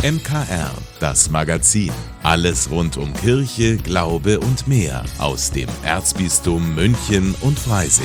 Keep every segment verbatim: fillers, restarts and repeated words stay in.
M K R, das Magazin. Alles rund um Kirche, Glaube und mehr aus dem Erzbistum München und Freising.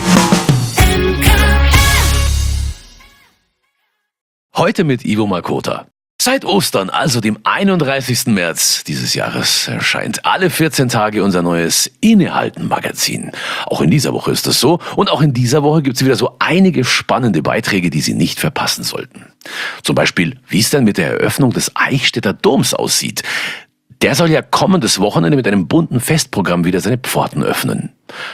Heute mit Ivo Makota. Seit Ostern, also dem einunddreißigsten März dieses Jahres, erscheint alle vierzehn Tage unser neues Innehalten-Magazin. Auch in dieser Woche ist das so. Und auch in dieser Woche gibt es wieder so einige spannende Beiträge, die Sie nicht verpassen sollten. Zum Beispiel, wie es denn mit der Eröffnung des Eichstätter Doms aussieht. Der soll ja kommendes Wochenende mit einem bunten Festprogramm wieder seine Pforten öffnen.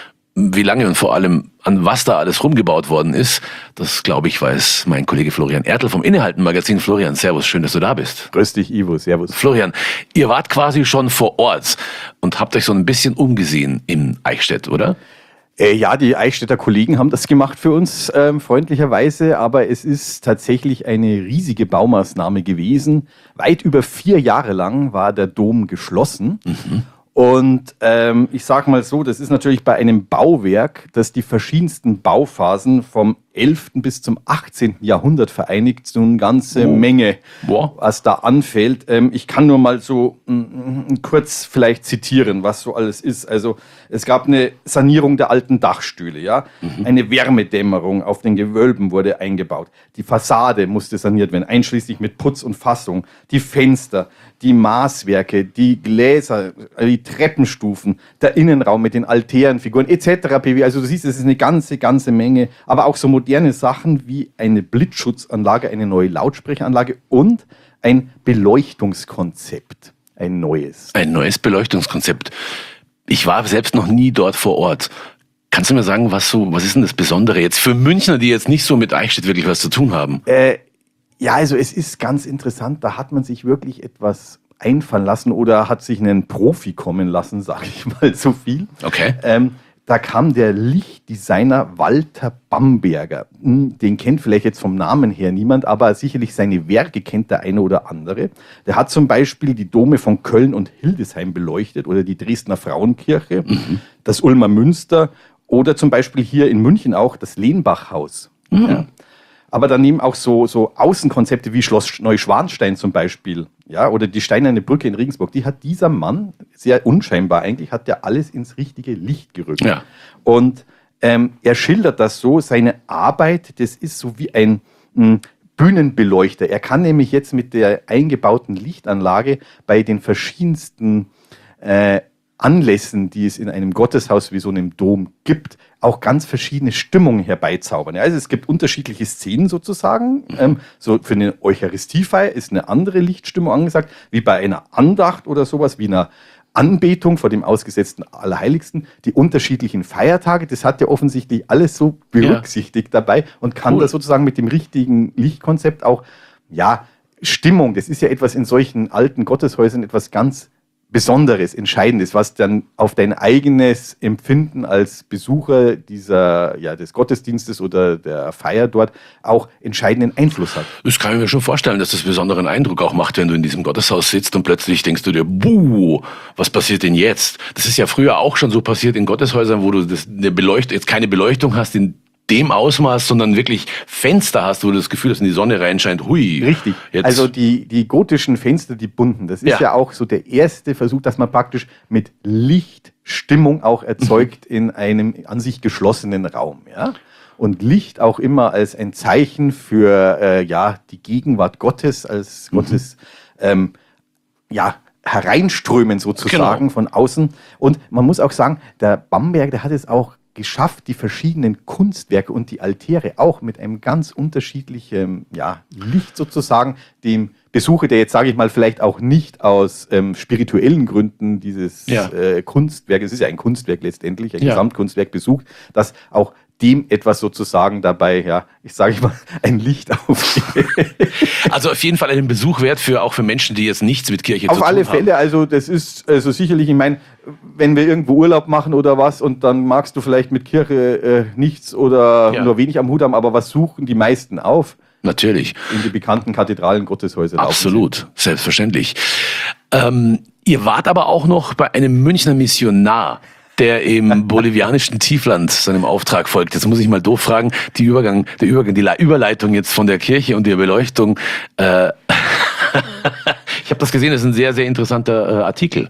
Wie lange und vor allem an was da alles rumgebaut worden ist, das glaube ich weiß mein Kollege Florian Ertl vom Innehalten-Magazin. Florian, servus, schön, dass du da bist. Grüß dich, Ivo, servus. Florian, ihr wart quasi schon vor Ort und habt euch so ein bisschen umgesehen in Eichstätt, oder? Äh, ja, die Eichstätter Kollegen haben das gemacht für uns, ähm, freundlicherweise, aber es ist tatsächlich eine riesige Baumaßnahme gewesen. Weit über vier Jahre lang war der Dom geschlossen. Mhm. Und ähm, ich sage mal so, das ist natürlich bei einem Bauwerk, das die verschiedensten Bauphasen vom elften bis zum achtzehnten Jahrhundert vereinigt, so eine ganze oh. Menge, wow. was da anfällt. Ähm, ich kann nur mal so m, kurz vielleicht zitieren, was so alles ist. Also es gab eine Sanierung der alten Dachstühle, ja, mhm. eine Wärmedämmerung auf den Gewölben wurde eingebaut. Die Fassade musste saniert werden, einschließlich mit Putz und Fassung. Die Fenster, die Maßwerke, die Gläser, die Treppenstufen, der Innenraum mit den Altärenfiguren et cetera pp. Also du siehst, es ist eine ganze, ganze Menge, aber auch so moderne Sachen wie eine Blitzschutzanlage, eine neue Lautsprecheranlage und ein Beleuchtungskonzept, ein neues. Ein neues Beleuchtungskonzept. Ich war selbst noch nie dort vor Ort. Kannst du mir sagen, was so, was ist denn das Besondere jetzt für Münchner, die jetzt nicht so mit Eichstätt wirklich was zu tun haben? Äh, ja, also es ist ganz interessant, da hat man sich wirklich etwas einfallen lassen oder hat sich einen Profi kommen lassen, sage ich mal so viel. Okay. Ähm, Da kam der Lichtdesigner Walter Bamberger. Den kennt vielleicht jetzt vom Namen her niemand, aber sicherlich seine Werke kennt der eine oder andere. Der hat zum Beispiel die Dome von Köln und Hildesheim beleuchtet oder die Dresdner Frauenkirche, mhm. das Ulmer Münster oder zum Beispiel hier in München auch das Lehnbachhaus. Mhm. Ja. Aber daneben auch so, so Außenkonzepte wie Schloss Neuschwanstein zum Beispiel, ja, oder die Steinerne Brücke in Regensburg, die hat dieser Mann, sehr unscheinbar eigentlich, hat der alles ins richtige Licht gerückt. Ja. Und ähm, er schildert das so, seine Arbeit, das ist so wie ein mh, Bühnenbeleuchter. Er kann nämlich jetzt mit der eingebauten Lichtanlage bei den verschiedensten äh, Anlässen, die es in einem Gotteshaus wie so einem Dom gibt, auch ganz verschiedene Stimmungen herbeizaubern. Ja, also es gibt unterschiedliche Szenen sozusagen. Ähm, so für eine Eucharistiefeier ist eine andere Lichtstimmung angesagt, wie bei einer Andacht oder sowas, wie einer Anbetung vor dem ausgesetzten Allerheiligsten. Die unterschiedlichen Feiertage, das hat ja offensichtlich alles so berücksichtigt ja. dabei und kann cool. das sozusagen mit dem richtigen Lichtkonzept auch, ja, Stimmung, das ist ja etwas in solchen alten Gotteshäusern etwas ganz Besonderes, Entscheidendes, was dann auf dein eigenes Empfinden als Besucher dieser, ja, des Gottesdienstes oder der Feier dort auch entscheidenden Einfluss hat. Das kann ich mir schon vorstellen, dass das besonderen Eindruck auch macht, wenn du in diesem Gotteshaus sitzt und plötzlich denkst du dir, buh, was passiert denn jetzt? Das ist ja früher auch schon so passiert in Gotteshäusern, wo du das, eine Beleuchtung, jetzt keine Beleuchtung hast in dem Ausmaß, sondern wirklich Fenster hast, wo du das Gefühl hast, in die Sonne reinscheint, hui. Richtig. Jetzt. Also die, die gotischen Fenster, die bunten, das ist ja. ja auch so der erste Versuch, dass man praktisch mit Licht Stimmung auch erzeugt mhm. in einem an sich geschlossenen Raum. Ja? Und Licht auch immer als ein Zeichen für äh, ja, die Gegenwart Gottes, als mhm. Gottes ähm, ja, hereinströmen sozusagen genau. von außen. Und man muss auch sagen, der Bamberg, der hat es auch geschafft, die verschiedenen Kunstwerke und die Altäre auch mit einem ganz unterschiedlichen ja, Licht sozusagen dem Besucher, der jetzt, sage ich mal, vielleicht auch nicht aus ähm, spirituellen Gründen dieses ja. äh, Kunstwerk, es ist ja ein Kunstwerk letztendlich, ein ja. Gesamtkunstwerk besucht, dass auch dem etwas sozusagen dabei, ja, ich sage mal, ein Licht aufgeht. Also auf jeden Fall einen Besuch wert für auch für Menschen, die jetzt nichts mit Kirche auf zu tun haben. Auf alle Fälle, also das ist also sicherlich, ich meine, wenn wir irgendwo Urlaub machen oder was und dann magst du vielleicht mit Kirche äh, nichts oder ja. nur wenig am Hut haben, aber was suchen die meisten auf? Natürlich. In die bekannten Kathedralen, Gotteshäuser. Absolut, selbstverständlich. Ähm, ihr wart aber auch noch bei einem Münchner Missionar, der im bolivianischen Tiefland seinem Auftrag folgt. Jetzt muss ich mal doof fragen, die Übergang, der Übergang, die Überleitung jetzt von der Kirche und der Beleuchtung, äh, Ich habe das gesehen, das ist ein sehr, sehr interessanter äh, Artikel.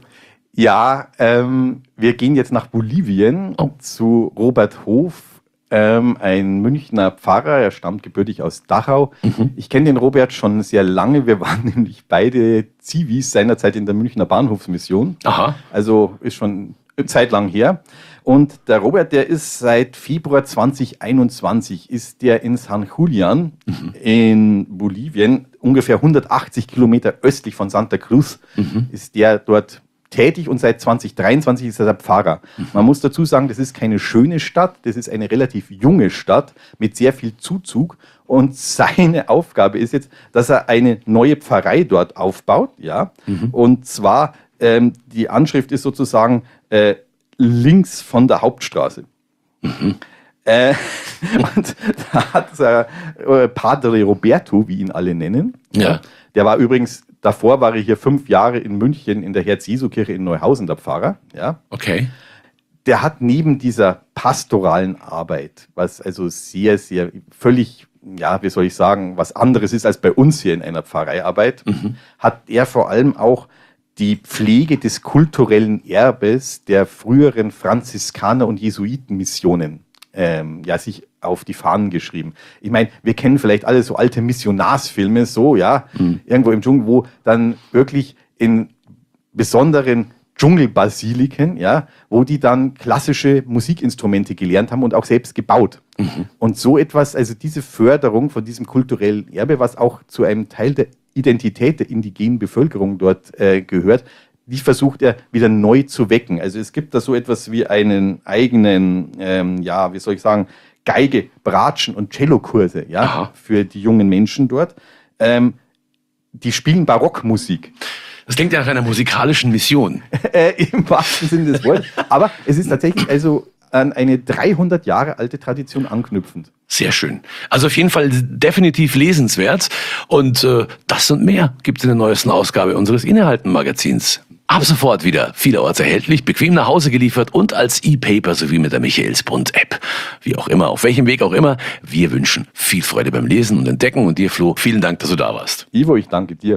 Ja, ähm, wir gehen jetzt nach Bolivien Oh. zu Robert Hof, ähm, ein Münchner Pfarrer. Er stammt gebürtig aus Dachau. Mhm. Ich kenne den Robert schon sehr lange. Wir waren nämlich beide Zivis seinerzeit in der Münchner Bahnhofsmission. Aha. Also ist schon eine Zeit lang her. Und der Robert, der ist seit Februar zwanzig einundzwanzig, ist der in San Julian Mhm. in Bolivien, ungefähr hundertachtzig Kilometer östlich von Santa Cruz, Mhm. ist der dort tätig und seit zwanzig dreiundzwanzig ist er der Pfarrer. Mhm. Man muss dazu sagen, das ist keine schöne Stadt, das ist eine relativ junge Stadt mit sehr viel Zuzug und seine Aufgabe ist jetzt, dass er eine neue Pfarrei dort aufbaut, ja, Mhm. und zwar ähm, die Anschrift ist sozusagen äh, links von der Hauptstraße. Mhm. Äh, und da hat der äh, Padre Roberto, wie ihn alle nennen, Ja. der war übrigens, davor war er hier fünf Jahre in München in der Herz-Jesu-Kirche in Neuhausen der Pfarrer, ja. Okay. Der hat neben dieser pastoralen Arbeit, was also sehr, sehr völlig, ja, wie soll ich sagen, was anderes ist als bei uns hier in einer Pfarreiarbeit, Mhm. hat er vor allem auch die Pflege des kulturellen Erbes der früheren Franziskaner- und Jesuitenmissionen ähm, ja, sich auf die Fahnen geschrieben. Ich meine, wir kennen vielleicht alle so alte Missionarsfilme, so, ja, Mhm. irgendwo im Dschungel, wo dann wirklich in besonderen Dschungelbasiliken, ja, wo die dann klassische Musikinstrumente gelernt haben und auch selbst gebaut. Mhm. Und so etwas, also diese Förderung von diesem kulturellen Erbe, was auch zu einem Teil der Identität der indigenen Bevölkerung dort äh, gehört, die versucht er wieder neu zu wecken. Also es gibt da so etwas wie einen eigenen, ähm, ja, wie soll ich sagen, Geige, Bratschen und Cellokurse, ja, Aha. für die jungen Menschen dort. Ähm, die spielen Barockmusik. Das klingt ja nach einer musikalischen Mission. Äh, im wahrsten Sinne des Wortes. Aber es ist tatsächlich also an eine dreihundert Jahre alte Tradition anknüpfend. Sehr schön. Also auf jeden Fall definitiv lesenswert. Und äh, das und mehr gibt es in der neuesten Ausgabe unseres Innehalten-Magazins. Ab sofort wieder vielerorts erhältlich, bequem nach Hause geliefert und als E-Paper sowie mit der Michaelsbund-App. Wie auch immer, auf welchem Weg auch immer, wir wünschen viel Freude beim Lesen und Entdecken. Und dir, Flo, vielen Dank, dass du da warst. Ivo, ich danke dir.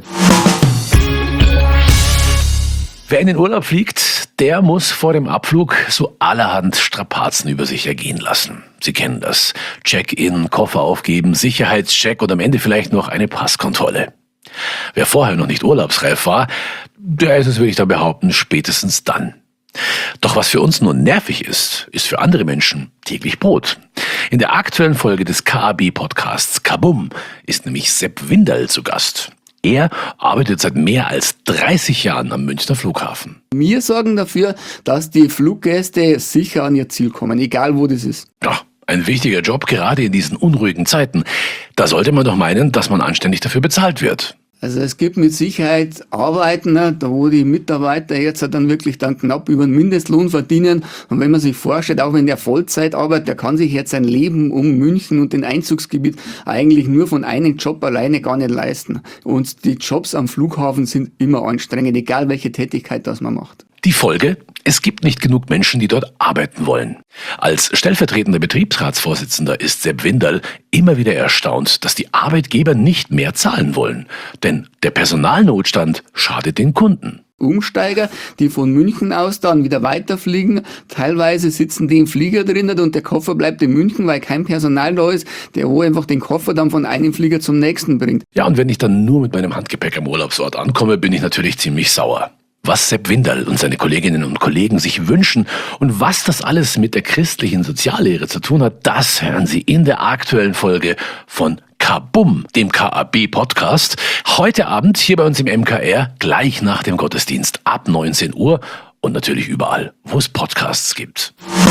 Wer in den Urlaub fliegt, der muss vor dem Abflug so allerhand Strapazen über sich ergehen lassen. Sie kennen das. Check-in, Koffer aufgeben, Sicherheitscheck und am Ende vielleicht noch eine Passkontrolle. Wer vorher noch nicht urlaubsreif war, der ist es, würde ich da behaupten, spätestens dann. Doch was für uns nur nervig ist, ist für andere Menschen täglich Brot. In der aktuellen Folge des K A B-Podcasts Kabum ist nämlich Sepp Winderl zu Gast. Er arbeitet seit mehr als dreißig Jahren am Münchner Flughafen. Wir sorgen dafür, dass die Fluggäste sicher an ihr Ziel kommen, egal wo das ist. Ja, ein wichtiger Job, gerade in diesen unruhigen Zeiten. Da sollte man doch meinen, dass man anständig dafür bezahlt wird. Also es gibt mit Sicherheit Arbeiten, ne, da wo die Mitarbeiter jetzt dann wirklich dann knapp über den Mindestlohn verdienen. Und wenn man sich vorstellt, auch wenn der Vollzeit arbeitet, der kann sich jetzt sein Leben um München und den Einzugsgebiet eigentlich nur von einem Job alleine gar nicht leisten. Und die Jobs am Flughafen sind immer anstrengend, egal welche Tätigkeit das man macht. Die Folge? Es gibt nicht genug Menschen, die dort arbeiten wollen. Als stellvertretender Betriebsratsvorsitzender ist Sepp Winderl immer wieder erstaunt, dass die Arbeitgeber nicht mehr zahlen wollen. Denn der Personalnotstand schadet den Kunden. Umsteiger, die von München aus dann wieder weiterfliegen. Teilweise sitzen die im Flieger drinnen und der Koffer bleibt in München, weil kein Personal da ist, der wo einfach den Koffer dann von einem Flieger zum nächsten bringt. Ja, und wenn ich dann nur mit meinem Handgepäck am Urlaubsort ankomme, bin ich natürlich ziemlich sauer. Was Sepp Winderl und seine Kolleginnen und Kollegen sich wünschen und was das alles mit der christlichen Soziallehre zu tun hat, das hören Sie in der aktuellen Folge von Kabum, dem K A B-Podcast. Heute Abend hier bei uns im M K R, gleich nach dem Gottesdienst ab neunzehn Uhr und natürlich überall, wo es Podcasts gibt.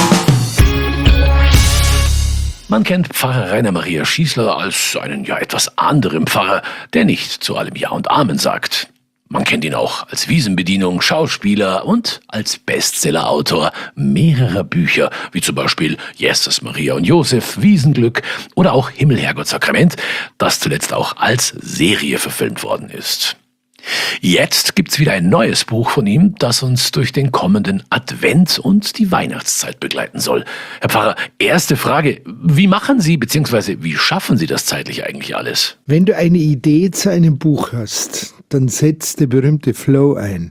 Man kennt Pfarrer Rainer Maria Schießler als einen ja etwas anderen Pfarrer, der nicht zu allem Ja und Amen sagt. Man kennt ihn auch als Wiesenbedienung, Schauspieler und als Bestsellerautor mehrerer Bücher, wie zum Beispiel Jesus, Maria und Josef, Wiesenglück oder auch Himmel, Herrgott, Sakrament, das zuletzt auch als Serie verfilmt worden ist. Jetzt gibt's wieder ein neues Buch von ihm, das uns durch den kommenden Advent und die Weihnachtszeit begleiten soll. Herr Pfarrer, erste Frage, wie machen Sie bzw. wie schaffen Sie das zeitlich eigentlich alles? Wenn du eine Idee zu einem Buch hast, dann setzt der berühmte Flow ein.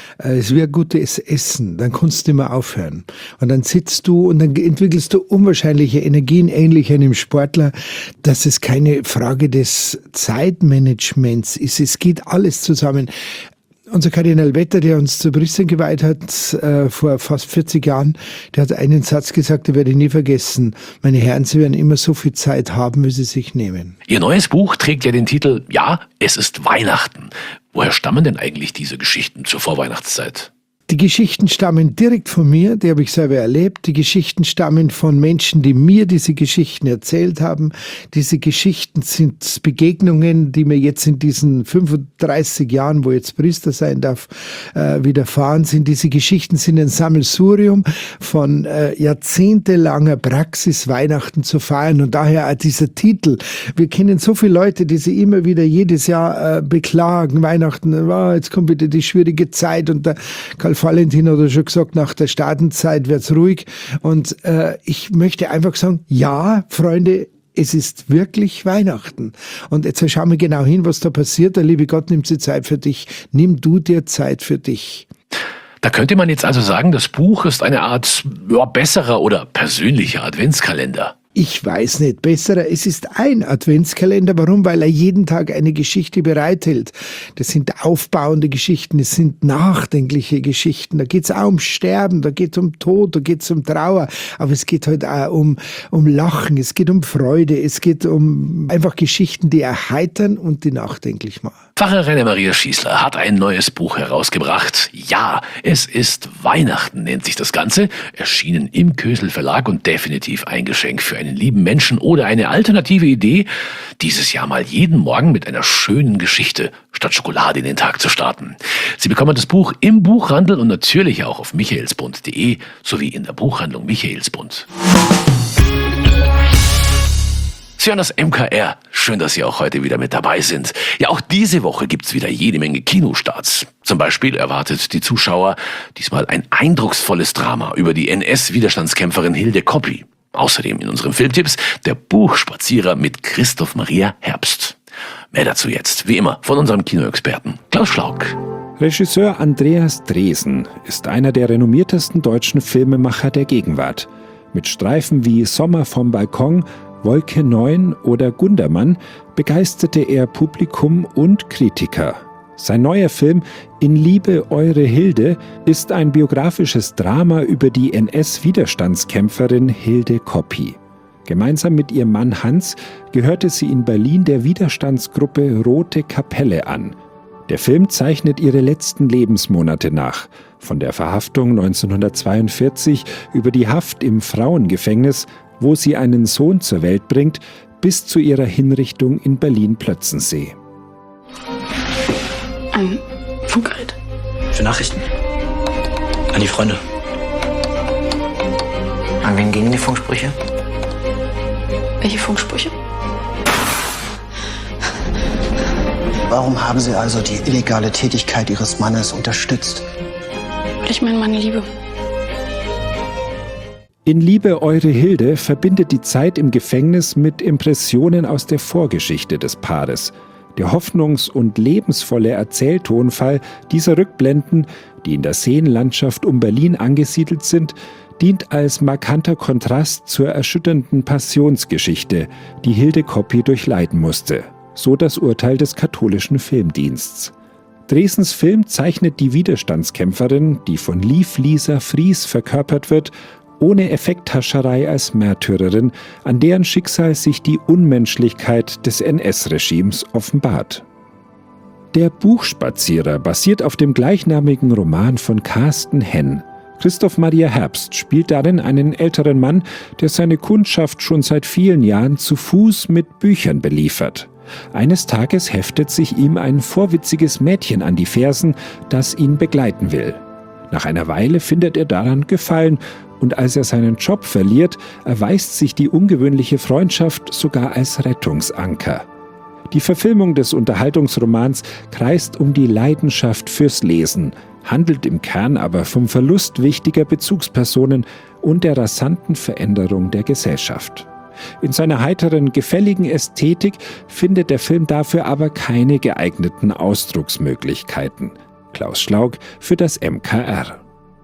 Es wäre gutes Essen, dann kannst du nicht mehr aufhören. Und dann sitzt du und dann entwickelst du unwahrscheinliche Energien, ähnlich einem Sportler, dass es keine Frage des Zeitmanagements ist. Es geht alles zusammen. Unser Kardinal Wetter, der uns zu Priestern geweiht hat, äh, vor fast vierzig Jahren, der hat einen Satz gesagt, den werde ich nie vergessen. Meine Herren, Sie werden immer so viel Zeit haben, wie Sie sich nehmen. Ihr neues Buch trägt ja den Titel »Ja, es ist Weihnachten«. Woher stammen denn eigentlich diese Geschichten zur Vorweihnachtszeit? Die Geschichten stammen direkt von mir, die habe ich selber erlebt. Die Geschichten stammen von Menschen, die mir diese Geschichten erzählt haben. Diese Geschichten sind Begegnungen, die mir jetzt in diesen fünfunddreißig Jahren, wo ich jetzt Priester sein darf, äh, widerfahren sind. Diese Geschichten sind ein Sammelsurium von äh, jahrzehntelanger Praxis, Weihnachten zu feiern. Und daher auch dieser Titel. Wir kennen so viele Leute, die sich immer wieder jedes Jahr äh, beklagen, Weihnachten, oh, jetzt kommt wieder die schwierige Zeit und der Karl Valentin hat ja schon gesagt, nach der Stadenzeit wird's ruhig. Und äh, ich möchte einfach sagen, ja, Freunde, es ist wirklich Weihnachten. Und jetzt schauen wir genau hin, was da passiert. Der liebe Gott nimmt sich Zeit für dich. Nimm du dir Zeit für dich. Da könnte man jetzt also sagen, das Buch ist eine Art ja, besserer oder persönlicher Adventskalender. Ich weiß nicht, besserer. Es ist ein Adventskalender. Warum? Weil er jeden Tag eine Geschichte bereithält. Das sind aufbauende Geschichten, es sind nachdenkliche Geschichten. Da geht es auch um Sterben, da geht es um Tod, da geht es um Trauer. Aber es geht halt auch um, um Lachen, es geht um Freude, es geht um einfach Geschichten, die erheitern und die nachdenklich machen. Pfarrer Rainer Maria Schießler hat ein neues Buch herausgebracht. Ja, es ist Weihnachten, nennt sich das Ganze. Erschienen im Kösel Verlag und definitiv ein Geschenk für einen lieben Menschen oder eine alternative Idee, dieses Jahr mal jeden Morgen mit einer schönen Geschichte statt Schokolade in den Tag zu starten. Sie bekommen das Buch im Buchhandel und natürlich auch auf michaelsbund punkt de sowie in der Buchhandlung Michaelsbund. Sie hören das M K R. Schön, dass Sie auch heute wieder mit dabei sind. Ja, auch diese Woche gibt's wieder jede Menge Kinostarts. Zum Beispiel erwartet die Zuschauer diesmal ein eindrucksvolles Drama über die N S-Widerstandskämpferin Hilde Koppi. Außerdem in unseren Filmtipps der Buchspazierer mit Christoph Maria Herbst. Mehr dazu jetzt, wie immer, von unserem Kinoexperten Klaus Schlauck. Regisseur Andreas Dresen ist einer der renommiertesten deutschen Filmemacher der Gegenwart. Mit Streifen wie Sommer vom Balkon, Wolke neun oder Gundermann begeisterte er Publikum und Kritiker. Sein neuer Film »In Liebe, eure Hilde« ist ein biografisches Drama über die N S-Widerstandskämpferin Hilde Koppi. Gemeinsam mit ihrem Mann Hans gehörte sie in Berlin der Widerstandsgruppe Rote Kapelle an. Der Film zeichnet ihre letzten Lebensmonate nach, von der Verhaftung neunzehnhundertzweiundvierzig über die Haft im Frauengefängnis, wo sie einen Sohn zur Welt bringt, bis zu ihrer Hinrichtung in Berlin-Plötzensee. Ein Funkgerät. Für Nachrichten. An die Freunde. An wen gingen die Funksprüche? Welche Funksprüche? Warum haben Sie also die illegale Tätigkeit Ihres Mannes unterstützt? Weil ich meinen Mann liebe. In Liebe, eure Hilde verbindet die Zeit im Gefängnis mit Impressionen aus der Vorgeschichte des Paares. Der hoffnungs- und lebensvolle Erzähltonfall dieser Rückblenden, die in der Seenlandschaft um Berlin angesiedelt sind, dient als markanter Kontrast zur erschütternden Passionsgeschichte, die Hilde Koppi durchleiden musste. So das Urteil des katholischen Filmdiensts. Dresens Film zeichnet die Widerstandskämpferin, die von Liv Lisa Fries verkörpert wird, ohne Effekthascherei als Märtyrerin, an deren Schicksal sich die Unmenschlichkeit des N S-Regimes offenbart. Der Buchspazierer basiert auf dem gleichnamigen Roman von Carsten Henn. Christoph Maria Herbst spielt darin einen älteren Mann, der seine Kundschaft schon seit vielen Jahren zu Fuß mit Büchern beliefert. Eines Tages heftet sich ihm ein vorwitziges Mädchen an die Fersen, das ihn begleiten will. Nach einer Weile findet er daran Gefallen, und als er seinen Job verliert, erweist sich die ungewöhnliche Freundschaft sogar als Rettungsanker. Die Verfilmung des Unterhaltungsromans kreist um die Leidenschaft fürs Lesen, handelt im Kern aber vom Verlust wichtiger Bezugspersonen und der rasanten Veränderung der Gesellschaft. In seiner heiteren, gefälligen Ästhetik findet der Film dafür aber keine geeigneten Ausdrucksmöglichkeiten. Klaus Schlaug für das M K R.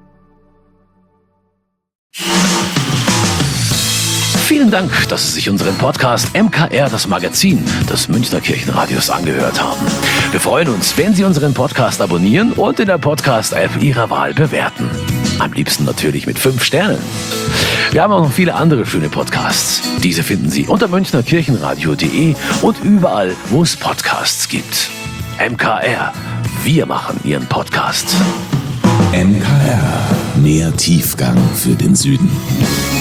Vielen Dank, dass Sie sich unseren Podcast M K R, das Magazin des Münchner Kirchenradios, angehört haben. Wir freuen uns, wenn Sie unseren Podcast abonnieren und in der Podcast-App Ihrer Wahl bewerten. Am liebsten natürlich mit fünf Sternen. Wir haben auch noch viele andere schöne Podcasts. Diese finden Sie unter münchner kirchenradio punkt de und überall, wo es Podcasts gibt. M K R, wir machen Ihren Podcast. M K R, mehr Tiefgang für den Süden.